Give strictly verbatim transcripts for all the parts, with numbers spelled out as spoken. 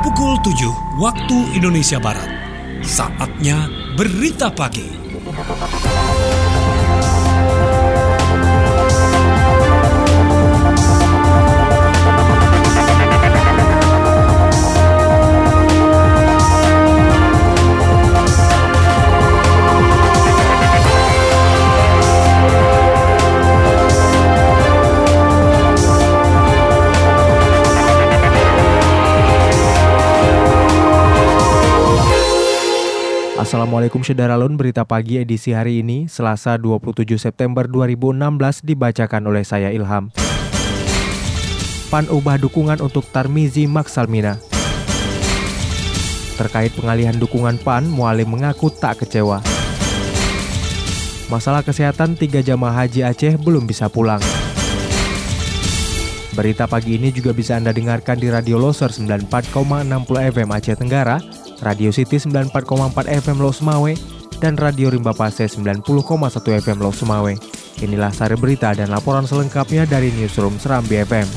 Pukul tujuh waktu Indonesia Barat. Saatnya Berita Pagi. Assalamualaikum Syederalun, berita pagi edisi hari ini, Selasa dua puluh tujuh September dua ribu enam belas dibacakan oleh saya Ilham. P A N ubah dukungan untuk Tarmizi Maksalmina. Terkait pengalihan dukungan P A N, Mualim mengaku tak kecewa. Masalah kesehatan, tiga jamaah haji Aceh belum bisa pulang. Berita pagi ini juga bisa Anda dengarkan di Radio Loser sembilan puluh empat koma enam puluh F M Aceh Tenggara, Radio City sembilan puluh empat koma empat F M Lok Sumawe, dan Radio Rimba Pase sembilan puluh koma satu F M Lok Sumawe. Inilah sari berita dan laporan selengkapnya dari Newsroom Serambi F M.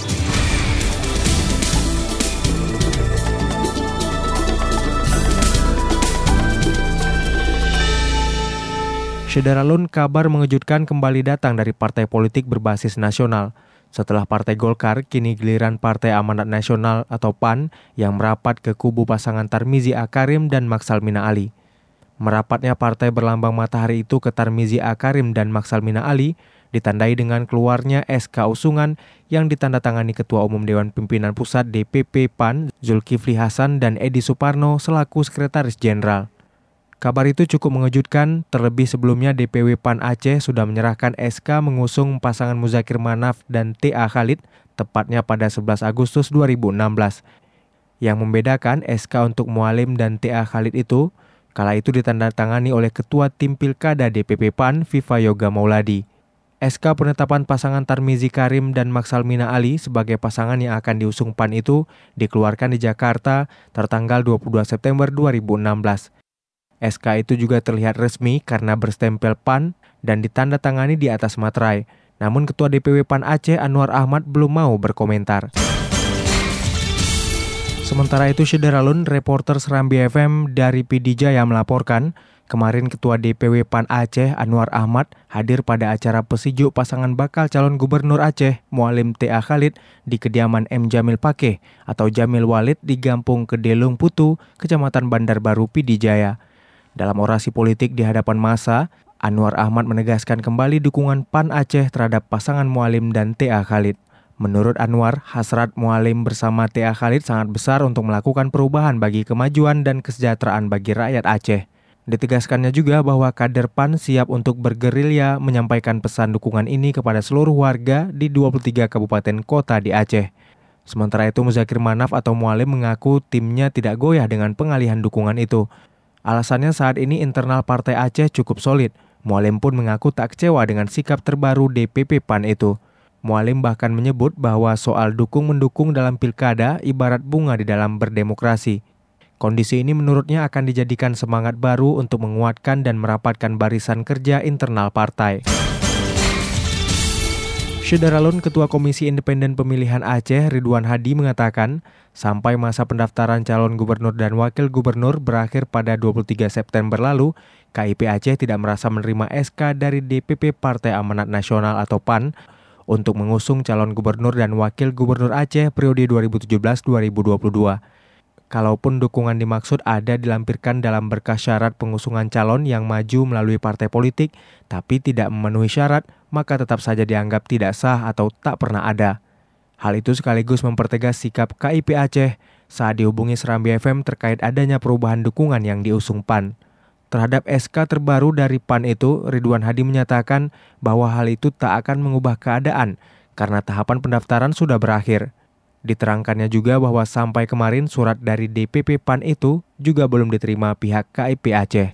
Syederalun, kabar mengejutkan kembali datang dari partai politik berbasis nasional. Setelah Partai Golkar, kini giliran Partai Amanat Nasional atau P A N yang merapat ke kubu pasangan Tarmizi Akarim dan Maksalmina Ali. Merapatnya partai berlambang matahari itu ke Tarmizi Akarim dan Maksalmina Ali ditandai dengan keluarnya S K usungan yang ditandatangani Ketua Umum Dewan Pimpinan Pusat D P P P A N Zulkifli Hasan dan Edi Suparno selaku Sekretaris Jenderal. Kabar itu cukup mengejutkan, terlebih sebelumnya D P W P A N Aceh sudah menyerahkan S K mengusung pasangan Muzakir Manaf dan T A Khalid, tepatnya pada sebelas Agustus dua ribu enam belas. Yang membedakan S K untuk Mualim dan T A Khalid itu, kala itu ditandatangani oleh Ketua Tim Pilkada D P P P A N Viva Yoga Mauladi. S K penetapan pasangan Tarmizi Karim dan Maksalmina Ali sebagai pasangan yang akan diusung P A N itu dikeluarkan di Jakarta tertanggal dua puluh dua September dua ribu enam belas. S K itu juga terlihat resmi karena berstempel P A N dan ditandatangani di atas materai. Namun Ketua D P W P A N Aceh Anwar Ahmad belum mau berkomentar. Sementara itu, Syederalun, reporter Serambi F M dari P D Jaya melaporkan, kemarin Ketua D P W P A N Aceh Anwar Ahmad hadir pada acara pesijuk pasangan bakal calon gubernur Aceh Mualim T A Khalid di kediaman M. Jamil Pakeh atau Jamil Walid di Gampung Kedelung Putu, Kecamatan Bandar Baru, P D Jaya. Dalam orasi politik di hadapan massa, Anwar Ahmad menegaskan kembali dukungan P A N Aceh terhadap pasangan Mualim dan T A Khalid. Menurut Anwar, hasrat Mualim bersama T A Khalid sangat besar untuk melakukan perubahan bagi kemajuan dan kesejahteraan bagi rakyat Aceh. Ditegaskannya juga bahwa kader P A N siap untuk bergerilya menyampaikan pesan dukungan ini kepada seluruh warga di dua puluh tiga kabupaten kota di Aceh. Sementara itu, Muzakir Manaf atau Mualim mengaku timnya tidak goyah dengan pengalihan dukungan itu. Alasannya saat ini internal Partai Aceh cukup solid. Mualim pun mengaku tak kecewa dengan sikap terbaru D P P P A N itu. Mualim bahkan menyebut bahwa soal dukung-mendukung dalam pilkada ibarat bunga di dalam berdemokrasi. Kondisi ini menurutnya akan dijadikan semangat baru untuk menguatkan dan merapatkan barisan kerja internal partai. Syederalun, Ketua Komisi Independen Pemilihan Aceh Ridwan Hadi mengatakan, sampai masa pendaftaran calon gubernur dan wakil gubernur berakhir pada dua puluh tiga September lalu, K I P Aceh tidak merasa menerima S K dari D P P Partai Amanat Nasional atau P A N untuk mengusung calon gubernur dan wakil gubernur Aceh periode dua ribu tujuh belas sampai dua ribu dua puluh dua. Kalaupun dukungan dimaksud ada dilampirkan dalam berkas syarat pengusungan calon yang maju melalui partai politik, tapi tidak memenuhi syarat, maka tetap saja dianggap tidak sah atau tak pernah ada. Hal itu sekaligus mempertegas sikap K I P Aceh saat dihubungi Serambi F M terkait adanya perubahan dukungan yang diusung P A N. Terhadap S K terbaru dari P A N itu, Ridwan Hadi menyatakan bahwa hal itu tak akan mengubah keadaan karena tahapan pendaftaran sudah berakhir. Diterangkannya juga bahwa sampai kemarin surat dari D P P P A N itu juga belum diterima pihak K I P Aceh.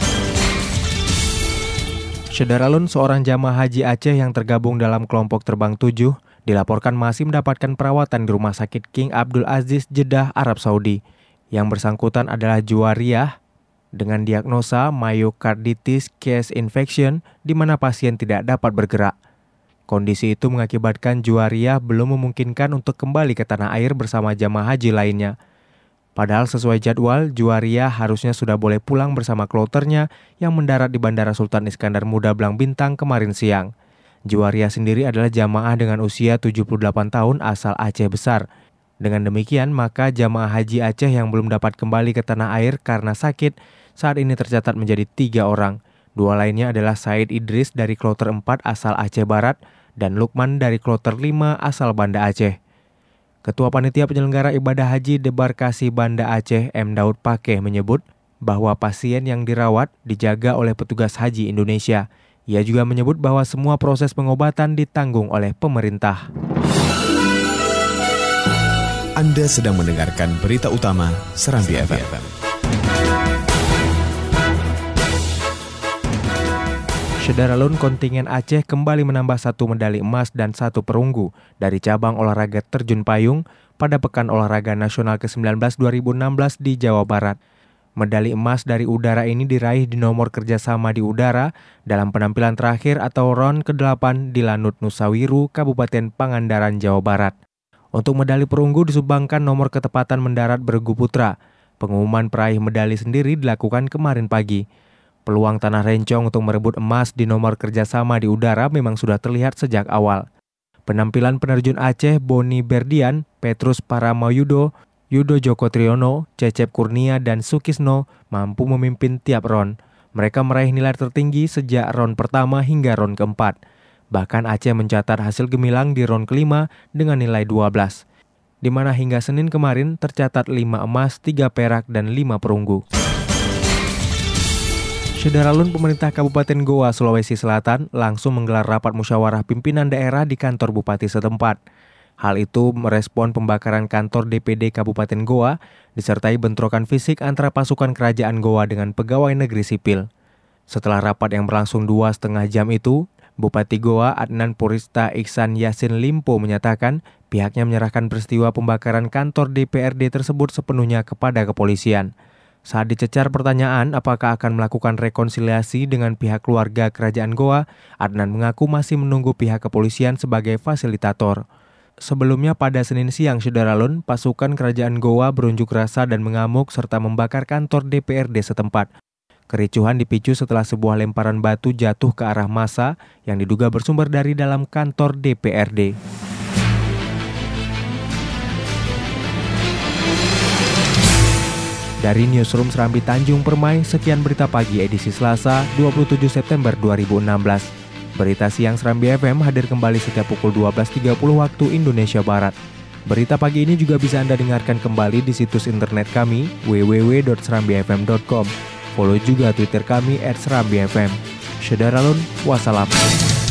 Syederalun, seorang jamaah haji Aceh yang tergabung dalam kelompok terbang tujuh dilaporkan masih mendapatkan perawatan di Rumah Sakit King Abdul Aziz, Jeddah, Arab Saudi. Yang bersangkutan adalah Juwariyah dengan diagnosa myocarditis case infection di mana pasien tidak dapat bergerak. Kondisi itu mengakibatkan Juwariyah belum memungkinkan untuk kembali ke tanah air bersama jamaah haji lainnya. Padahal sesuai jadwal, Juwaria harusnya sudah boleh pulang bersama kloternya yang mendarat di Bandara Sultan Iskandar Muda Blang Bintang kemarin siang. Juwaria sendiri adalah jamaah dengan usia tujuh puluh delapan tahun asal Aceh Besar. Dengan demikian, maka jamaah haji Aceh yang belum dapat kembali ke tanah air karena sakit saat ini tercatat menjadi tiga orang. Dua lainnya adalah Said Idris dari kloter empat asal Aceh Barat dan Lukman dari kloter lima asal Banda Aceh. Ketua Panitia Penyelenggara Ibadah Haji Debarkasi Banda Aceh M. Daud Pakeh menyebut bahwa pasien yang dirawat dijaga oleh petugas haji Indonesia. Ia juga menyebut bahwa semua proses pengobatan ditanggung oleh pemerintah. Anda sedang mendengarkan berita utama Serambi F M. Sederalun kontingen Aceh kembali menambah satu medali emas dan satu perunggu dari cabang olahraga terjun payung pada Pekan Olahraga Nasional ke sembilan belas dua ribu enam belas di Jawa Barat. Medali emas dari udara ini diraih di nomor kerjasama di udara dalam penampilan terakhir atau round kedelapan di Lanut Nusawiru, Kabupaten Pangandaran, Jawa Barat. Untuk medali perunggu disumbangkan nomor ketepatan mendarat bergu putra. Pengumuman peraih medali sendiri dilakukan kemarin pagi. Peluang Tanah Rencong untuk merebut emas di nomor kerjasama di udara memang sudah terlihat sejak awal. Penampilan penerjun Aceh Boni Berdian, Petrus Paramayudo, Yudo Joko Triyono, Cecep Kurnia, dan Sukisno mampu memimpin tiap round. Mereka meraih nilai tertinggi sejak round pertama hingga round keempat. Bahkan Aceh mencatat hasil gemilang di round kelima dengan nilai dua belas, di mana hingga Senin kemarin tercatat lima emas, tiga perak, dan lima perunggu. Sederalun pemerintah Kabupaten Goa, Sulawesi Selatan langsung menggelar rapat musyawarah pimpinan daerah di kantor bupati setempat. Hal itu merespon pembakaran kantor D P D Kabupaten Goa disertai bentrokan fisik antara pasukan kerajaan Goa dengan pegawai negeri sipil. Setelah rapat yang berlangsung dua setengah jam itu, Bupati Goa Adnan Purista Iksan Yasin Limpo menyatakan pihaknya menyerahkan peristiwa pembakaran kantor D P R D tersebut sepenuhnya kepada kepolisian. Saat dicecar pertanyaan apakah akan melakukan rekonsiliasi dengan pihak keluarga kerajaan Goa, Adnan mengaku masih menunggu pihak kepolisian sebagai fasilitator. Sebelumnya pada Senin siang, Sederalun, pasukan kerajaan Goa berunjuk rasa dan mengamuk serta membakar kantor D P R D setempat. Kericuhan dipicu setelah sebuah lemparan batu jatuh ke arah massa yang diduga bersumber dari dalam kantor D P R D. Dari Newsroom Serambi Tanjung Permai, sekian berita pagi edisi Selasa, dua puluh tujuh September dua ribu enam belas. Berita siang Serambi F M hadir kembali setiap pukul dua belas tiga puluh waktu Indonesia Barat. Berita pagi ini juga bisa Anda dengarkan kembali di situs internet kami w w w dot serambi f m dot com. Follow juga Twitter kami at serambi f m. Sederalun, wassalam.